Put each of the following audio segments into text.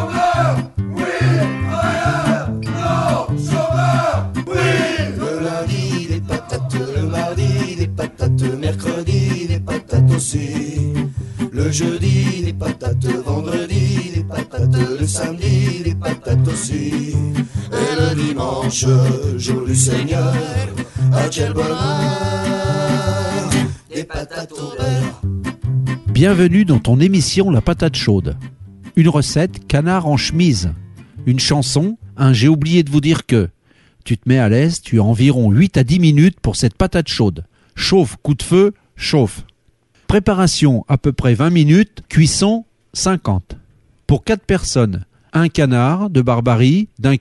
chômeur, oui, travailleur, non, chômeur, oui. Le lundi, des patates, le mardi, des patates, mercredi, des patates aussi. Le jeudi, des patates, vendredi, des patates, le samedi, des patates aussi. Et le dimanche, jour du Seigneur, ah quel bonheur, des patates au beurre. Bienvenue dans ton émission La Patate Chaude. Une recette, canard en chemise. Une chanson, j'ai oublié de vous dire que. Tu te mets à l'aise, tu as environ 8 à 10 minutes pour cette patate chaude. Chauffe, coup de feu, chauffe. Préparation, à peu près 20 minutes. Cuisson, 50. Pour 4 personnes, un canard de barbarie d'1,5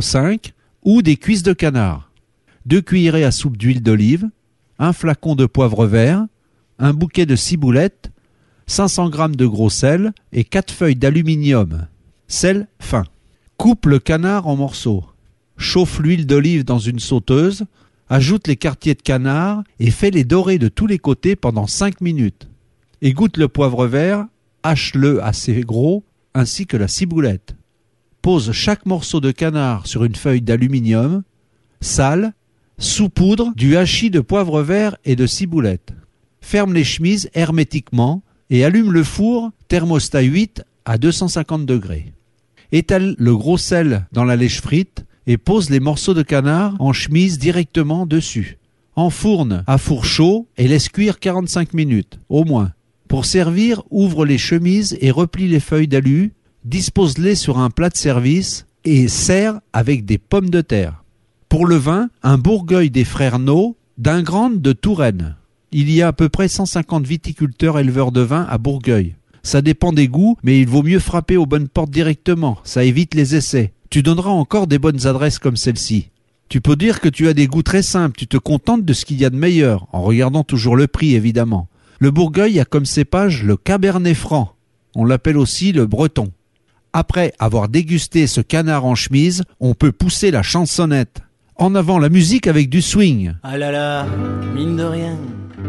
kg ou des cuisses de canard. 2 cuillerées à soupe d'huile d'olive, un flacon de poivre vert, un bouquet de ciboulettes, 500 g de gros sel et 4 feuilles d'aluminium. Sel fin. Coupe le canard en morceaux. Chauffe l'huile d'olive dans une sauteuse. Ajoute les quartiers de canard et fais-les dorer de tous les côtés pendant 5 minutes. Égoutte le poivre vert, hache-le assez gros, ainsi que la ciboulette. Pose chaque morceau de canard sur une feuille d'aluminium, sale, saupoudre du hachis de poivre vert et de ciboulette. Ferme les chemises hermétiquement et allume le four thermostat 8 à 250 degrés. Étale le gros sel dans la lèche frite et pose les morceaux de canard en chemise directement dessus. Enfourne à four chaud et laisse cuire 45 minutes, au moins. Pour servir, ouvre les chemises et replie les feuilles d'alu, dispose-les sur un plat de service et sers avec des pommes de terre. Pour le vin, un Bourgueil des frères No d'Ingrande de Touraine. Il y a à peu près 150 viticulteurs éleveurs de vin à Bourgueil. Ça dépend des goûts, mais il vaut mieux frapper aux bonnes portes directement, ça évite les essais. Tu donneras encore des bonnes adresses comme celle-ci. Tu peux dire que tu as des goûts très simples, tu te contentes de ce qu'il y a de meilleur, en regardant toujours le prix évidemment. Le Bourgueil a comme cépage le Cabernet Franc, on l'appelle aussi le Breton. Après avoir dégusté ce canard en chemise, on peut pousser la chansonnette. En avant la musique avec du swing. Ah là là, mine de rien,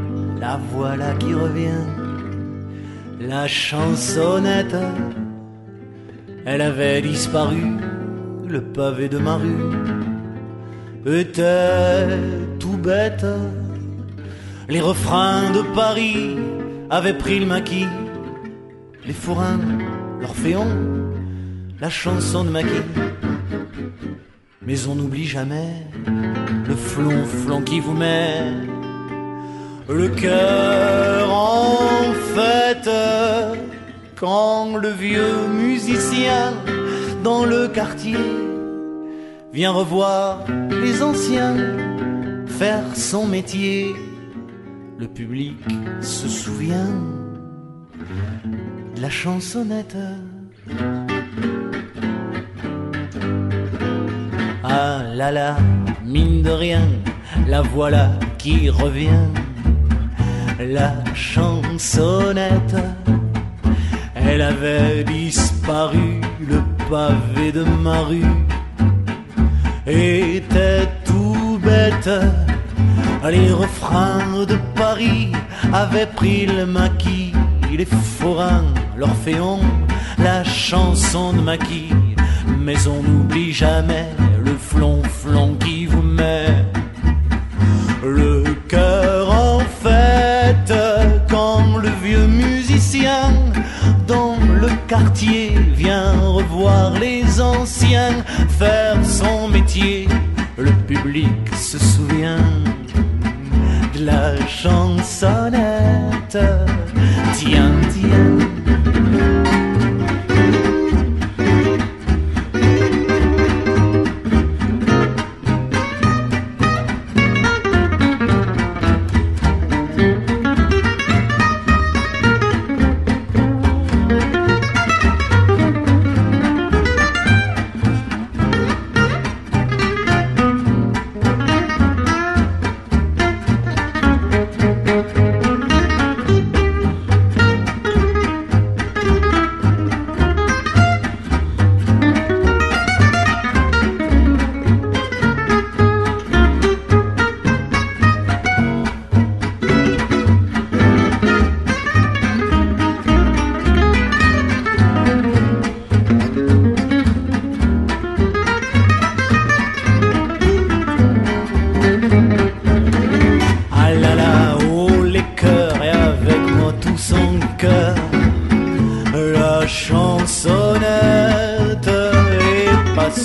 la voilà qui revient, la chansonnette. Elle avait disparu, le pavé de ma rue était tout bête. Les refrains de Paris avaient pris le maquis, les forains, l'Orphéon, la chanson de Maquis. Mais on n'oublie jamais le flonflon qui vous met le cœur en fête quand le vieux musicien dans le quartier vient revoir les anciens faire son métier. Le public se souvient de la chansonnette. Ah là là, mine de rien, la voilà qui revient, la chansonnette. Elle avait disparu, le pavé de ma rue était tout bête. Les refrains de Paris avaient pris le maquis, les forains, l'Orphéon, la chanson de Maquis. Mais on n'oublie jamais le flonflon qui vous met le cœur en fête quand le vieux musicien dans le quartier vient revoir les anciens faire son métier. Le public se souvient de la chansonnette. Tiens, tiens.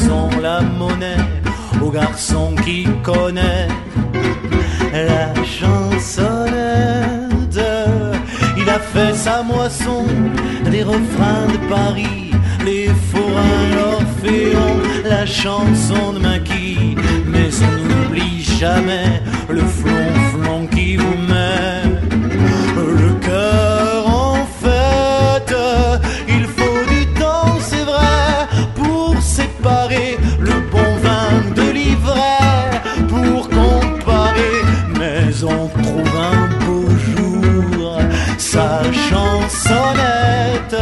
sont la monnaie au garçon qui connaît la chansonnette. Il a fait sa moisson, les refrains de Paris, les forains, l'orphéon, la chanson de Maquis. Mais on n'oublie jamais le flonflon qui vous met le cœur en fête. Il faut du temps, c'est vrai, pour séparer le bon vin de l'ivraie, pour comparer. Mais on trouve un beau jour sa chansonnette.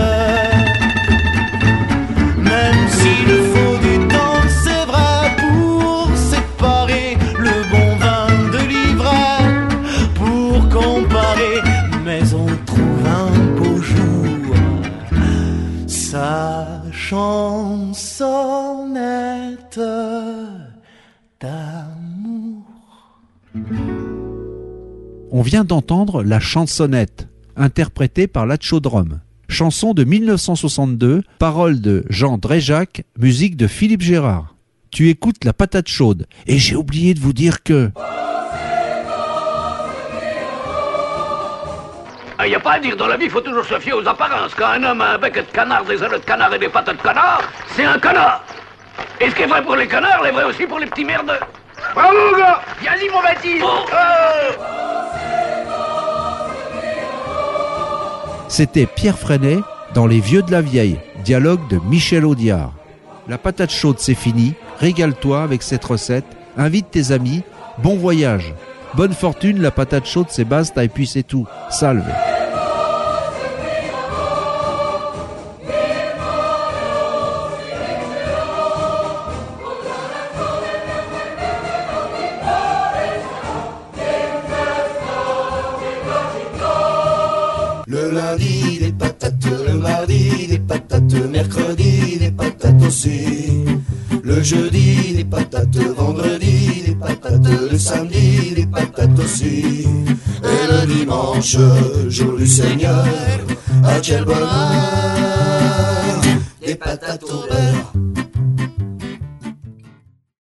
Même s'il faut du temps, c'est vrai, pour séparer le bon vin de l'ivraie, pour comparer. Mais on trouve un beau jour sa chansonnette d'amour. On vient d'entendre La chansonnette, interprétée par l'Atchodrom. Chanson de 1962, paroles de Jean Dréjac, musique de Philippe Gérard. Tu écoutes La Patate Chaude, et j'ai oublié de vous dire que... Il n'y a pas à dire, dans la vie, il faut toujours se fier aux apparences. Quand un homme a un bec de canard, des ailes de canard et des pattes de canard, c'est un canard. Et ce qui est vrai pour les canards, est vrai aussi pour les petits merdeux. Bravo, gars! Bien dit, mon Baptiste! C'était Pierre Freinet dans Les Vieux de la Vieille, dialogue de Michel Audiard. La patate chaude, c'est fini. Régale-toi avec cette recette. Invite tes amis. Bon voyage. Bonne fortune, la patate chaude, c'est basta et puis c'est tout. Salve. Le lundi, des patates, le mardi, des patates, mercredi, des patates aussi. Le jeudi, des patates, vendredi, des patates, le samedi, des patates aussi. Et le dimanche, jour du Seigneur, à quel bonheur, des patates au beurre.